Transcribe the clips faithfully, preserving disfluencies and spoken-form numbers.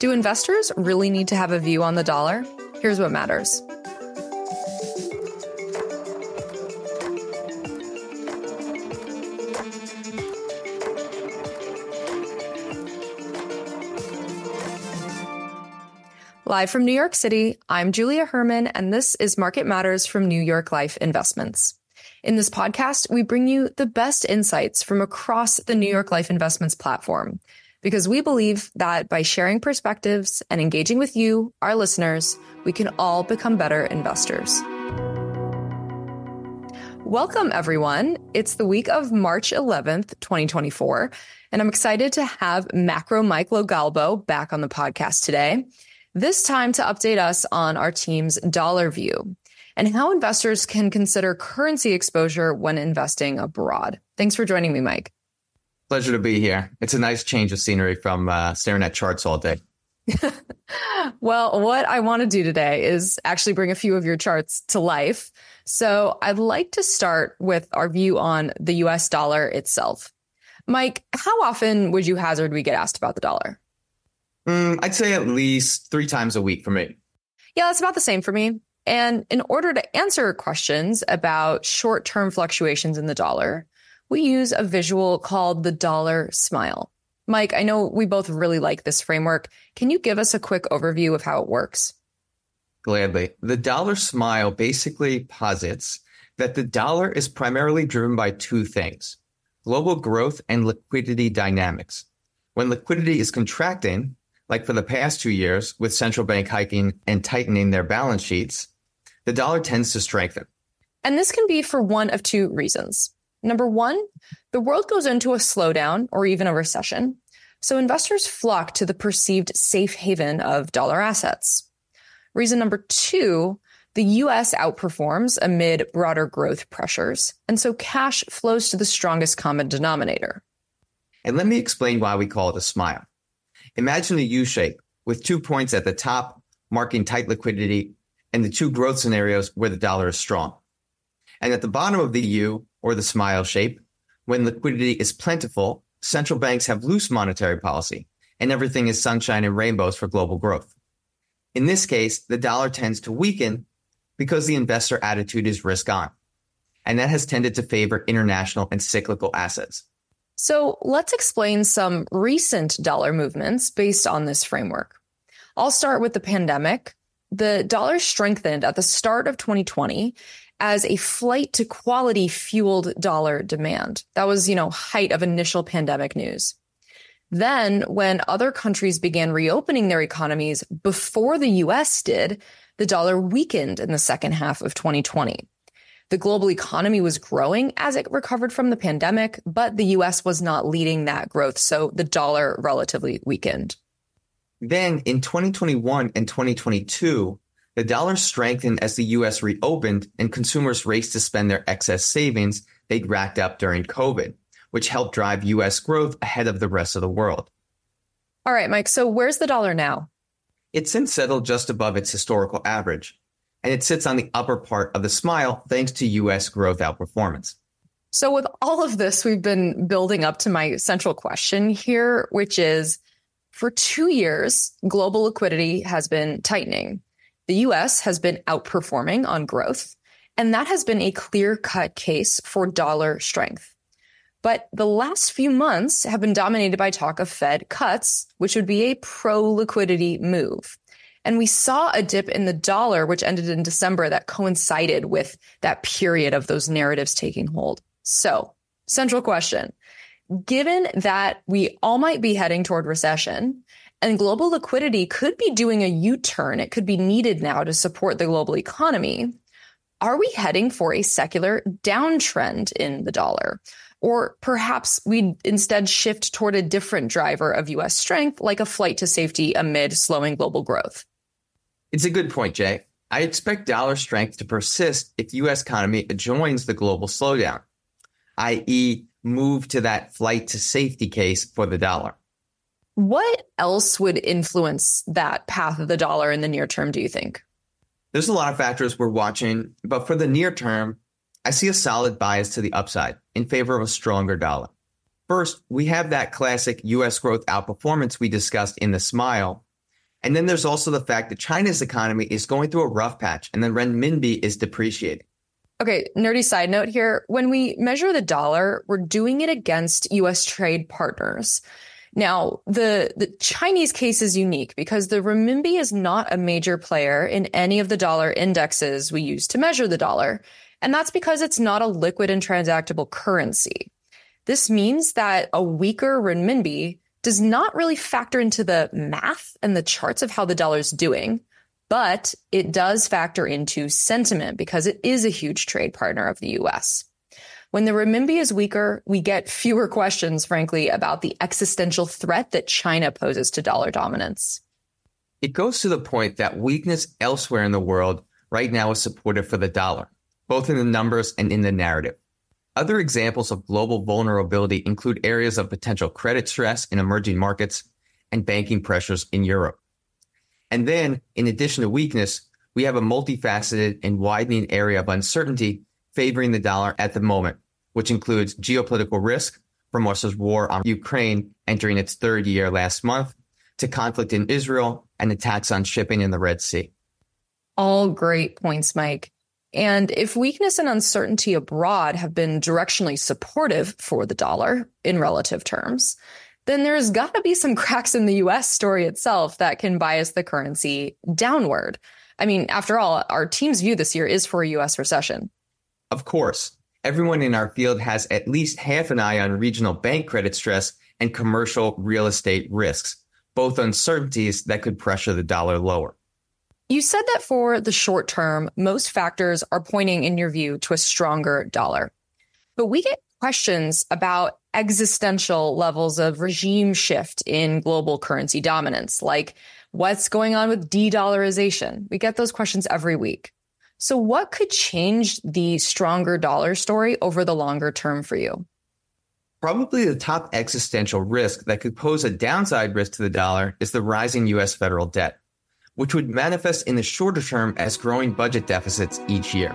Do investors really need to have a view on the dollar? Here's what matters. Live from New York City, I'm Julia Herman, and this is Market Matters from New York Life Investments. In this podcast, we bring you the best insights from across the New York Life Investments platform, because we believe that by sharing perspectives and engaging with you, our listeners, we can all become better investors. Welcome, everyone. It's the week of March eleventh, twenty twenty-four, and I'm excited to have Macro Mike Logalbo back on the podcast today. This time to update us on our team's dollar view and how investors can consider currency exposure when investing abroad. Thanks for joining me, Mike. Pleasure to be here. It's a nice change of scenery from uh, staring at charts all day. Well, what I want to do today is actually bring a few of your charts to life. So I'd like to start with our view on the U S dollar itself. Mike, how often would you hazard we get asked about the dollar? Mm, I'd say at least three times a week for me. Yeah, that's about the same for me. And in order to answer questions about short-term fluctuations in the dollar, we use a visual called the dollar smile. Mike, I know we both really like this framework. Can you give us a quick overview of how it works? Gladly. The dollar smile basically posits that the dollar is primarily driven by two things: global growth and liquidity dynamics. When liquidity is contracting, like for the past two years, with central bank hiking and tightening their balance sheets, the dollar tends to strengthen. And this can be for one of two reasons. Number one, the world goes into a slowdown or even a recession, so investors flock to the perceived safe haven of dollar assets. Reason number two, the U S outperforms amid broader growth pressures, and so cash flows to the strongest common denominator. And let me explain why we call it a smile. Imagine a U shape with two points at the top marking tight liquidity and the two growth scenarios where the dollar is strong. And at the bottom of the U, or the smile shape, when liquidity is plentiful, central banks have loose monetary policy and everything is sunshine and rainbows for global growth. In this case, the dollar tends to weaken because the investor attitude is risk on. And that has tended to favor international and cyclical assets. So let's explain some recent dollar movements based on this framework. I'll start with the pandemic. The dollar strengthened at the start of twenty twenty as a flight to quality fueled dollar demand. That was, you know, height of initial pandemic news. Then when other countries began reopening their economies before the U S did, the dollar weakened in the second half of twenty twenty. The global economy was growing as it recovered from the pandemic, but the U S was not leading that growth, so the dollar relatively weakened. Then in twenty twenty-one and twenty twenty-two, the dollar strengthened as the U S reopened and consumers raced to spend their excess savings they'd racked up during COVID, which helped drive U S growth ahead of the rest of the world. All right, Mike, so where's the dollar now? It's since settled just above its historical average, and it sits on the upper part of the smile thanks to U S growth outperformance. So with all of this, we've been building up to my central question here, which is, for two years, global liquidity has been tightening. The U S has been outperforming on growth, and that has been a clear-cut case for dollar strength. But the last few months have been dominated by talk of Fed cuts, which would be a pro-liquidity move. And we saw a dip in the dollar, which ended in December, that coincided with that period of those narratives taking hold. So, central question. Given that we all might be heading toward recession and global liquidity could be doing a U-turn, it could be needed now to support the global economy, are we heading for a secular downtrend in the dollar? Or perhaps we instead shift toward a different driver of U S strength, like a flight to safety amid slowing global growth? It's a good point, Jay. I expect dollar strength to persist if U S economy joins the global slowdown, that is move to that flight to safety case for the dollar. What else would influence that path of the dollar in the near term, do you think? There's a lot of factors we're watching, but for the near term, I see a solid bias to the upside in favor of a stronger dollar. First, we have that classic U S growth outperformance we discussed in the smile, And then there's also the fact that China's economy is going through a rough patch and the renminbi is depreciating. Okay, nerdy side note here. When we measure the dollar, we're doing it against U S trade partners. Now, the, the Chinese case is unique because the renminbi is not a major player in any of the dollar indexes we use to measure the dollar. And that's because it's not a liquid and transactable currency. This means that a weaker renminbi does not really factor into the math and the charts of how the dollar is doing, but it does factor into sentiment because it is a huge trade partner of the U S. When the renminbi is weaker, we get fewer questions, frankly, about the existential threat that China poses to dollar dominance. It goes to the point that weakness elsewhere in the world right now is supportive for the dollar, both in the numbers and in the narrative. Other examples of global vulnerability include areas of potential credit stress in emerging markets and banking pressures in Europe. And then, in addition to weakness, we have a multifaceted and widening area of uncertainty favoring the dollar at the moment, which includes geopolitical risk from Russia's war on Ukraine entering its third year last month, to conflict in Israel and attacks on shipping in the Red Sea. All great points, Mike. And if weakness and uncertainty abroad have been directionally supportive for the dollar in relative terms, then there's got to be some cracks in the U S story itself that can bias the currency downward. I mean, after all, our team's view this year is for a U S recession. Of course, everyone in our field has at least half an eye on regional bank credit stress and commercial real estate risks, both uncertainties that could pressure the dollar lower. You said that for the short term, most factors are pointing, in your view, to a stronger dollar. But we get questions about existential levels of regime shift in global currency dominance, like what's going on with de-dollarization. We get those questions every week. So what could change the stronger dollar story over the longer term for you? Probably the top existential risk that could pose a downside risk to the dollar is the rising U S federal debt, which would manifest in the shorter term as growing budget deficits each year.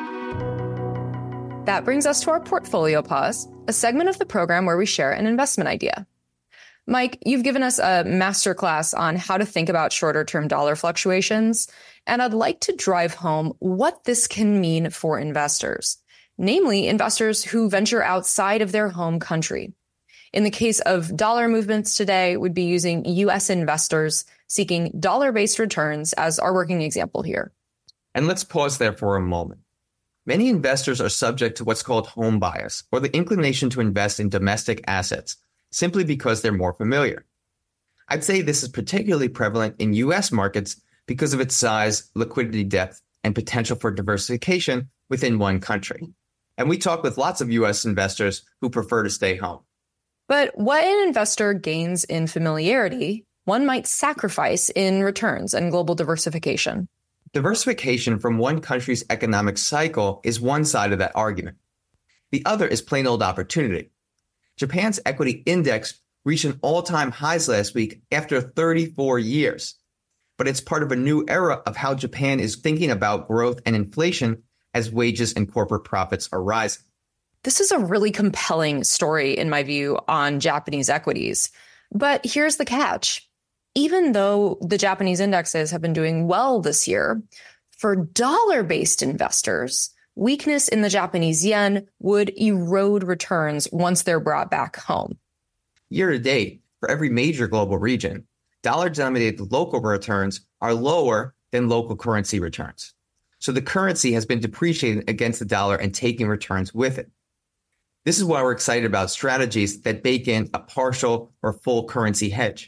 That brings us to our Portfolio Pause, a segment of the program where we share an investment idea. Mike, you've given us a masterclass on how to think about shorter-term dollar fluctuations, and I'd like to drive home what this can mean for investors, namely investors who venture outside of their home country. In the case of dollar movements today, we'd be using U S investors seeking dollar-based returns as our working example here. And let's pause there for a moment. Many investors are subject to what's called home bias, or the inclination to invest in domestic assets, simply because they're more familiar. I'd say this is particularly prevalent in U S markets because of its size, liquidity depth, and potential for diversification within one country. And we talk with lots of U S investors who prefer to stay home. But what an investor gains in familiarity, one might sacrifice in returns and global diversification. Diversification from one country's economic cycle is one side of that argument. The other is plain old opportunity. Japan's equity index reached an all-time highs last week after thirty-four years. But it's part of a new era of how Japan is thinking about growth and inflation as wages and corporate profits are rising. This is a really compelling story, in my view, on Japanese equities. But here's the catch. Even though the Japanese indexes have been doing well this year, for dollar-based investors, weakness in the Japanese yen would erode returns once they're brought back home. Year to date, for every major global region, dollar-denominated local returns are lower than local currency returns. So the currency has been depreciating against the dollar and taking returns with it. This is why we're excited about strategies that bake in a partial or full currency hedge.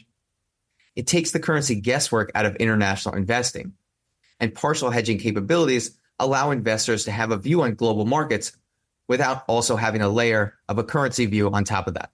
It takes the currency guesswork out of international investing, and partial hedging capabilities allow investors to have a view on global markets without also having a layer of a currency view on top of that.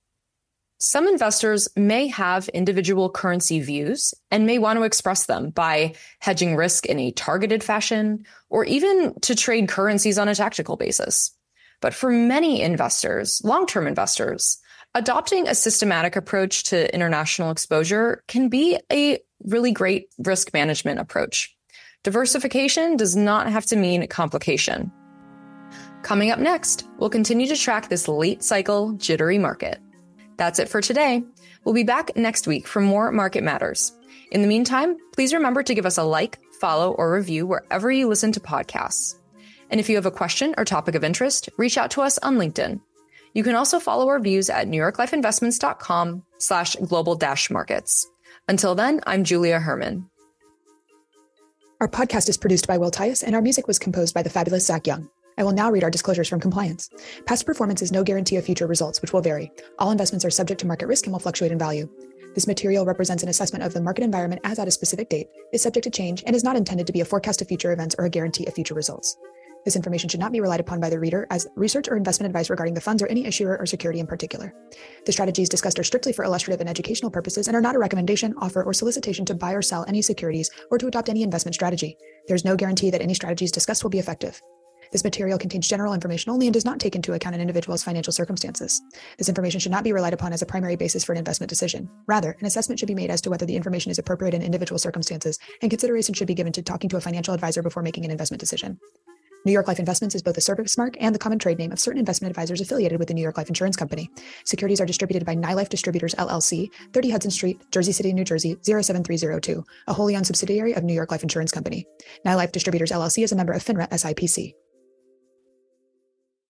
Some investors may have individual currency views and may want to express them by hedging risk in a targeted fashion or even to trade currencies on a tactical basis. But for many investors, long-term investors, adopting a systematic approach to international exposure can be a really great risk management approach. Diversification does not have to mean complication. Coming up next, we'll continue to track this late cycle jittery market. That's it for today. We'll be back next week for more Market Matters. In the meantime, please remember to give us a like, follow, or review wherever you listen to podcasts. And if you have a question or topic of interest, reach out to us on LinkedIn. You can also follow our views at newyorklifeinvestments.com slash global dash markets. Until then, I'm Julia Herman. Our podcast is produced by Will Tias, and our music was composed by the fabulous Zach Young. I will now read our disclosures from compliance. Past performance is no guarantee of future results, which will vary. All investments are subject to market risk and will fluctuate in value. This material represents an assessment of the market environment as at a specific date, is subject to change, and is not intended to be a forecast of future events or a guarantee of future results. This information should not be relied upon by the reader as research or investment advice regarding the funds or any issuer or security in particular. The strategies discussed are strictly for illustrative and educational purposes and are not a recommendation, offer, or solicitation to buy or sell any securities or to adopt any investment strategy. There is no guarantee that any strategies discussed will be effective. This material contains general information only and does not take into account an individual's financial circumstances. This information should not be relied upon as a primary basis for an investment decision. Rather, an assessment should be made as to whether the information is appropriate in individual circumstances, and consideration should be given to talking to a financial advisor before making an investment decision. New York Life Investments is both a service mark and the common trade name of certain investment advisors affiliated with the New York Life Insurance Company. Securities are distributed by NyLife Distributors, L L C, thirty Hudson Street, Jersey City, New Jersey, zero seven three zero two, a wholly owned subsidiary of New York Life Insurance Company. NyLife Distributors, L L C is a member of FINRA S I P C.